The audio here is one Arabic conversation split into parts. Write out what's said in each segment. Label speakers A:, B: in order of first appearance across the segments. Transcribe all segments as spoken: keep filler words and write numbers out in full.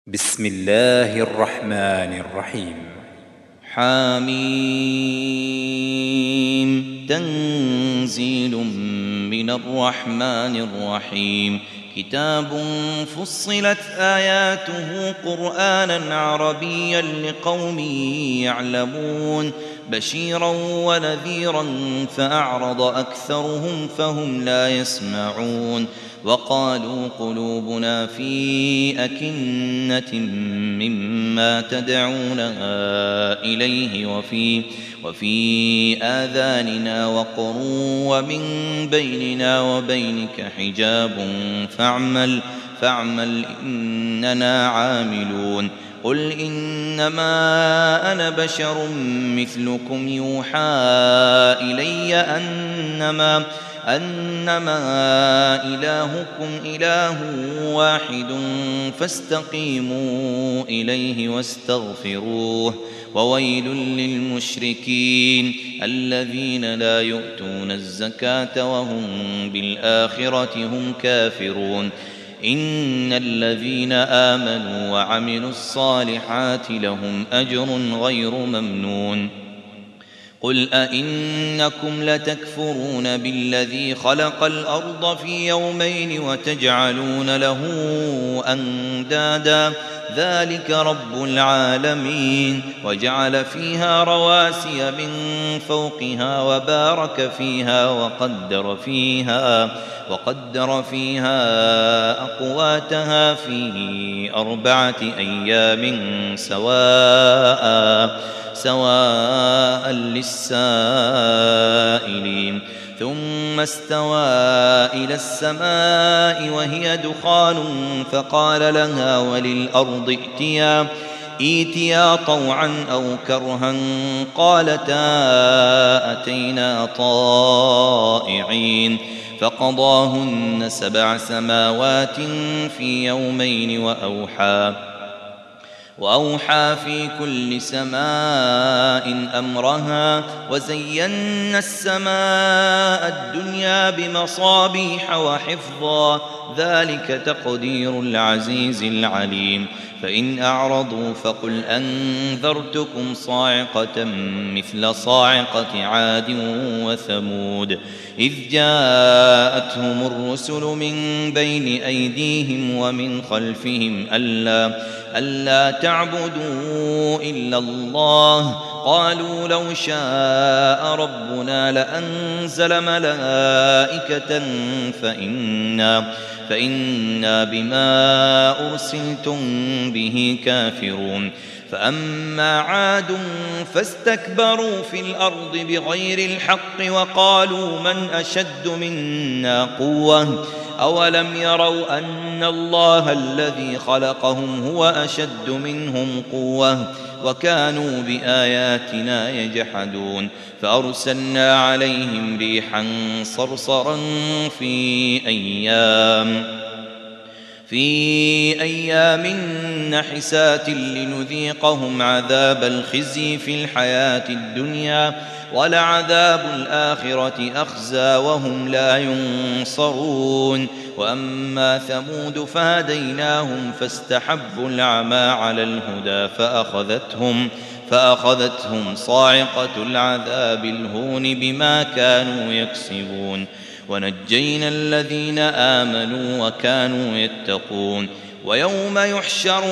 A: بسم الله الرحمن الرحيم.
B: حميم تنزيل من الرحمن الرحيم. كتاب فصلت آياته قرآنا عربيا لقوم يعلمون بشيرا ونذيرا فأعرض أكثرهم فهم لا يسمعون. وقالوا قلوبنا في أكنة مما تدعوننا إليه وفي, وفي آذاننا وقر ومن بيننا وبينك حجاب فاعمل, فاعمل إننا عاملون. قل إنما أنا بشر مثلكم يوحى إلي أنما أنما إلهكم إله واحد فاستقيموا إليه واستغفروه. وويل للمشركين الذين لا يؤتون الزكاة وهم بالآخرة هم كافرون. إن الذين آمنوا وعملوا الصالحات لهم أجر غير ممنون. قل أئنكم لتكفرون بالذي خلق الأرض في يومين وتجعلون له أندادا ذلك رب العالمين. وجعل فيها رواسي من فوقها وبارك فيها وقدر فيها وقدر فيها أقواتها في أربعة أيام سواء سواء للسائلين. ثم استوى إلى السماء وهي دخان فقال لها وللأرض ائتيا ائتيا طوعا أو كرها قالتا أتينا طائعين. فقضاهن سبع سماوات في يومين وأوحى وأوحى في كل سماء أمرها وزينا السماء الدنيا بمصابيح وحفظا ذلك تقدير العزيز العليم. فإن أعرضوا فقل أنذرتكم صاعقة مثل صاعقة عاد وثمود إذ جاءتهم الرسل من بين أيديهم ومن خلفهم ألا, ألا تعبدوا إلا الله قالوا لو شاء ربنا لأنزل ملائكة فإنا, فإنا بما أرسلتم به كافرون. فأما عاد فاستكبروا في الأرض بغير الحق وقالوا من أشد منا قوة أولم يروا أن الله الذي خلقهم هو أشد منهم قوة وكانوا بآياتنا يجحدون. فأرسلنا عليهم ريحا صرصرا في أيام في أيام نحسات لنذيقهم عذاب الخزي في الحياة الدنيا ولعذاب الآخرة أخزى وهم لا ينصرون. وأما ثمود فهديناهم فاستحبوا العمى على الهدى فأخذتهم, فأخذتهم صاعقة العذاب الهون بما كانوا يكسبون. ونجينا الذين آمنوا وكانوا يتقون. ويوم يحشر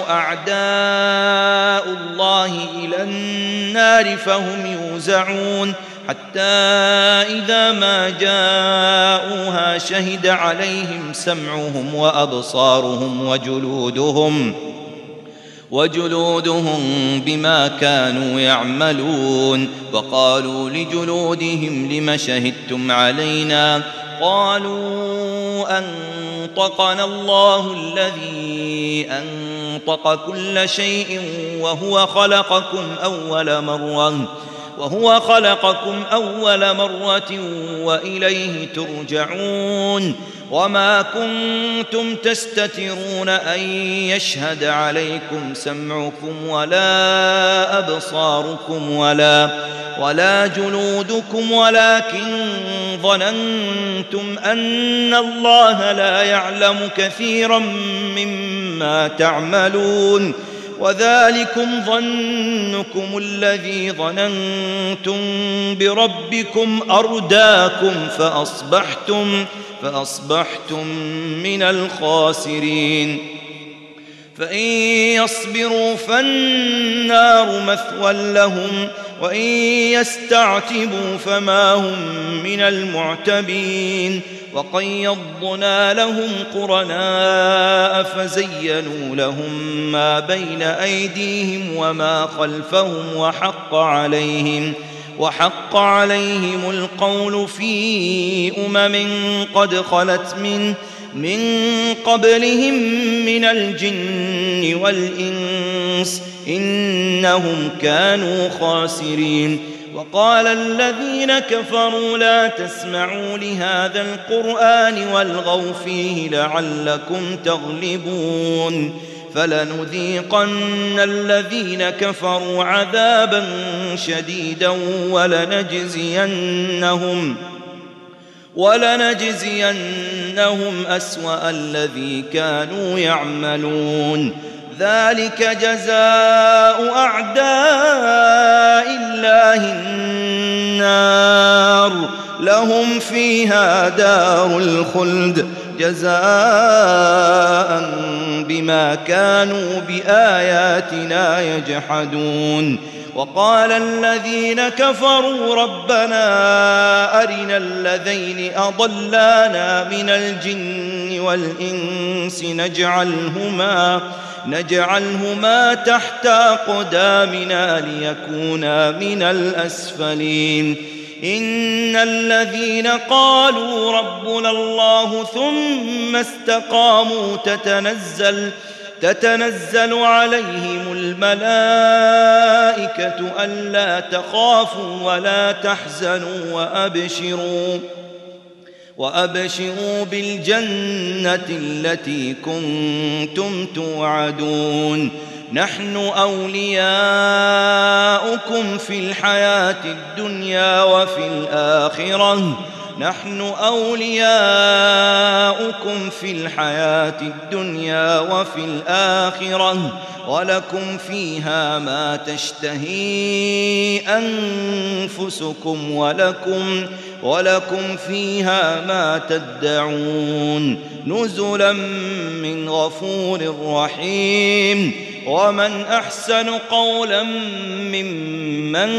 B: أعداء الله إلى النار فهم يوزعون حتى إذا ما جاءوها شهد عليهم سمعهم وأبصارهم وجلودهم وجلودهم بما كانوا يعملون. وقالوا لجلودهم لم شهدتم علينا قالوا أنطقنا الله الذي أنطق كل شيء وهو خلقكم أول مرة وهو خلقكم أول مرة وإليه ترجعون. وما كنتم تستترون أن يشهد عليكم سمعكم ولا أبصاركم ولا, ولا جلودكم ولكن ظننتم أن الله لا يعلم كثيرا مما ما تعملون وذلكم ظنكم الذي ظننتم بربكم أرداكم فأصبحتم, فأصبحتم من الخاسرين فإن يصبروا فالنار مثوى لهم وإن يستعتبوا فما هم من المعتبين وقيضنا لهم قرناء فزينوا لهم ما بين أيديهم وما خلفهم وحق عليهم وحق عليهم القول في أمم قد خلت من من قبلهم من الجن والإنس إنهم كانوا خاسرين وقال الذين كفروا لا تسمعوا لهذا القرآن والغوا فيه لعلكم تغلبون فلنذيقن الذين كفروا عذابا شديدا ولنجزينهم ولنجزينهم أسوأ الذي كانوا يعملون ذلك جزاء أعداء الله النار لهم فيها دار الخلد جزاء بما كانوا بآياتنا يجحدون وقال الذين كفروا ربنا أرنا الذين أضلانا من الجن والإنس نجعلهما نجعلهما تحت أقدامنا ليكونا من الأسفلين إن الذين قالوا ربنا الله ثم استقاموا تتنزل تتنزل عليهم الملائكة ألا تخافوا ولا تحزنوا وأبشروا وأبشروا بالجنة التي كنتم توعدون نحن أولياؤكم في الحياة الدنيا وفي الآخرة نحن أولياؤكم في الحياة الدنيا وفي الآخرة ولكم فيها ما تشتهي أنفسكم ولكم ولكم فيها ما تدعون نزلا من غفور رحيم ومن أحسن قولا ممن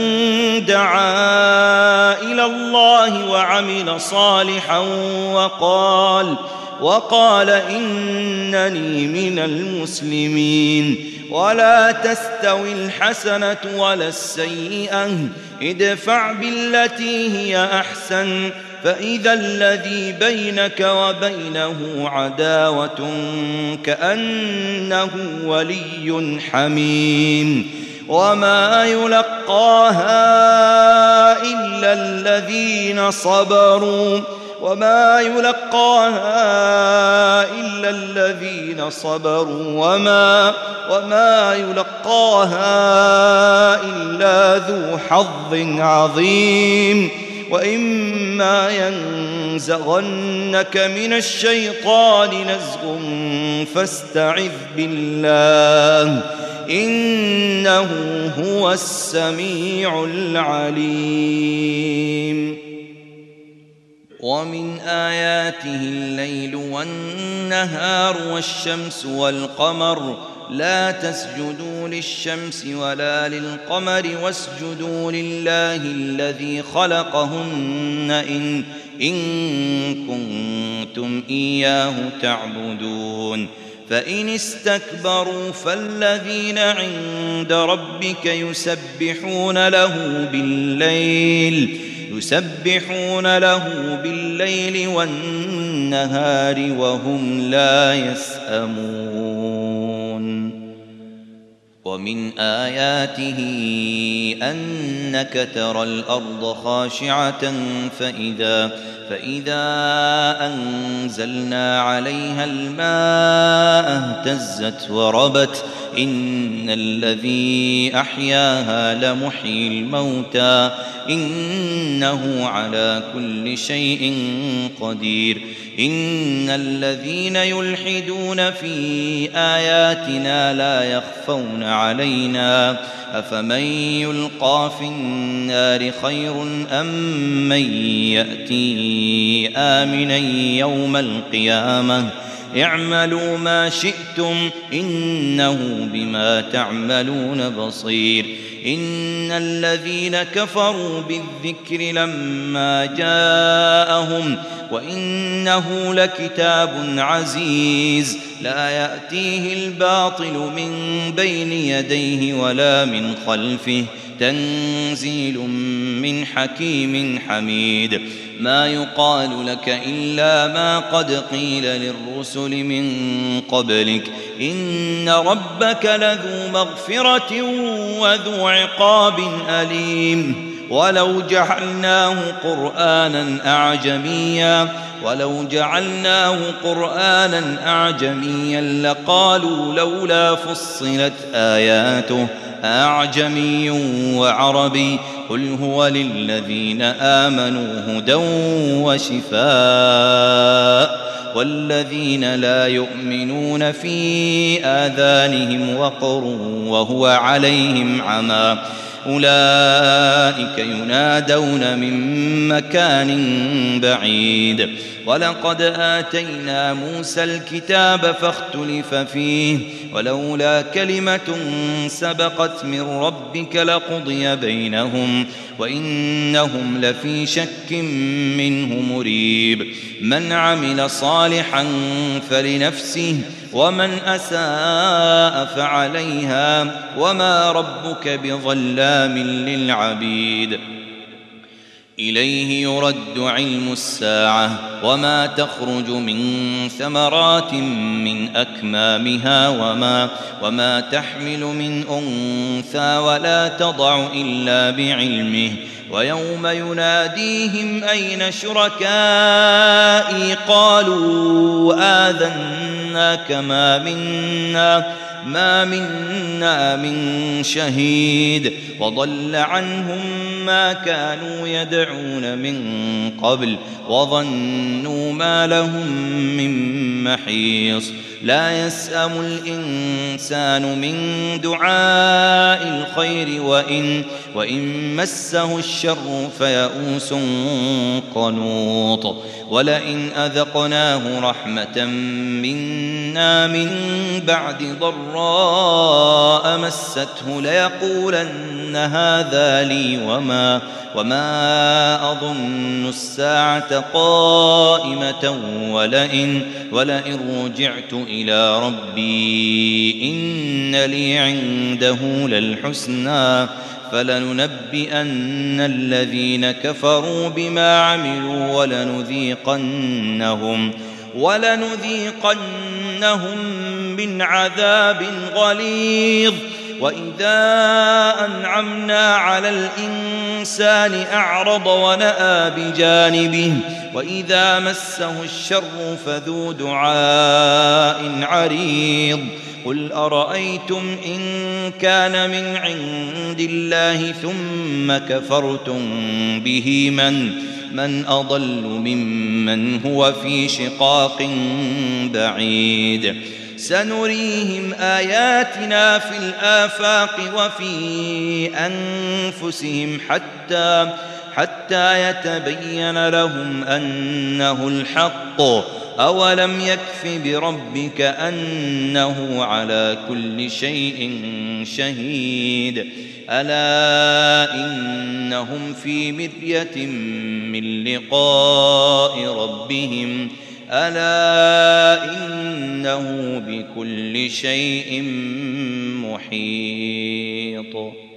B: دعا إلى الله وعمل صالحا وقال وقال إنني من المسلمين ولا تستوي الحسنة ولا السيئة ادفع بالتي هي أحسن فإذا الذي بينك وبينه عداوة كأنه ولي حميم وما يلقاها إلا الذين صبروا وما يلقاها إلا الذين صبروا وما وما يلقاها إلا ذو حظ عظيم وإما ينزغنك من الشيطان نزغ فاستعذ بالله إنه هو السميع العليم ومن آياته الليل والنهار والشمس والقمر لا تسجدوا للشمس ولا للقمر واسجدوا لله الذي خلقهن إن, إن كنتم إياه تعبدون فإن استكبروا فالذين عند ربك يسبحون له بالليل يسبحون له بالليل والنهار وهم لا يسأمون ومن آياته أنك ترى الأرض خاشعة فإذا, فإذا أنزلنا عليها الماء اهتزت وربت إن الذي أحياها لمحيي الموتى إنه على كل شيء قدير إن الذين يلحدون في آياتنا لا يخفون علينا أفمن يلقى في النار خير أم من يأتي آمنا يوم القيامة اعملوا ما شئتم إنه بما تعملون بصير إن الذين كفروا بالذكر لما جاءهم وإنه لكتاب عزيز لا يأتيه الباطل من بين يديه ولا من خلفه تنزيل من حكيم حميد ما يقال لك إلا ما قد قيل للرسل من قبلك إن ربك لذو مغفرة وذو عقاب أليم ولو جعلناه قرآنا أعجميا ولو جعلناه قرآنا أعجميا لقالوا لولا فصلت آياته أعجمي وعربي قل هو للذين آمنوا هدى وشفاء والذين لا يؤمنون في آذانهم وقر وهو عليهم عمى أولئك ينادون من مكان بعيد ولقد آتينا موسى الكتاب فاختلف فيه ولولا كلمة سبقت من ربك لقضي بينهم وإنهم لفي شك منه مريب من عمل صالحا فلنفسه ومن أساء فعليها وما ربك بظلام للعبيد إليه يرد علم الساعة وما تخرج من ثمرات من أكمامها وما, وما تحمل من أنثى ولا تضع إلا بعلمه ويوم يناديهم أين شركائي قالوا آذناك ما منا ما منا من شهيد وضل عنهم ما كانوا يدعون من قبل وظنوا ما لهم من محيص لا يسأم الإنسان من دعاء الخير وإن, وإن مسه الشر فيئوس قنوط ولئن أذقناه رحمة منا من بعد ضراء مسته ليقولن هذا لي وما, وما أظن الساعة قائمة ولئن, ولئن رجعت إلى ربي إن لي عنده للحسنى فلننبئن الذين كفروا بما عملوا ولنذيقنهم ولنذيقنهم من عذاب غليظ وإذا أنعمنا على الإنسان أعرض ونأى بجانبه وإذا مسه الشر فذو دعاء عريض قل أرأيتم إن كان من عند الله ثم كفرتم به من من أضل ممن هو في شقاق بعيد سنريهم آياتنا في الآفاق وفي أنفسهم حتى حتى يتبين لهم أنه الحق أولم يكف بربك أنه على كل شيء شهيد ألا إنهم في مرية من لقاء ربهم ألا إنه بكل شيء محيط.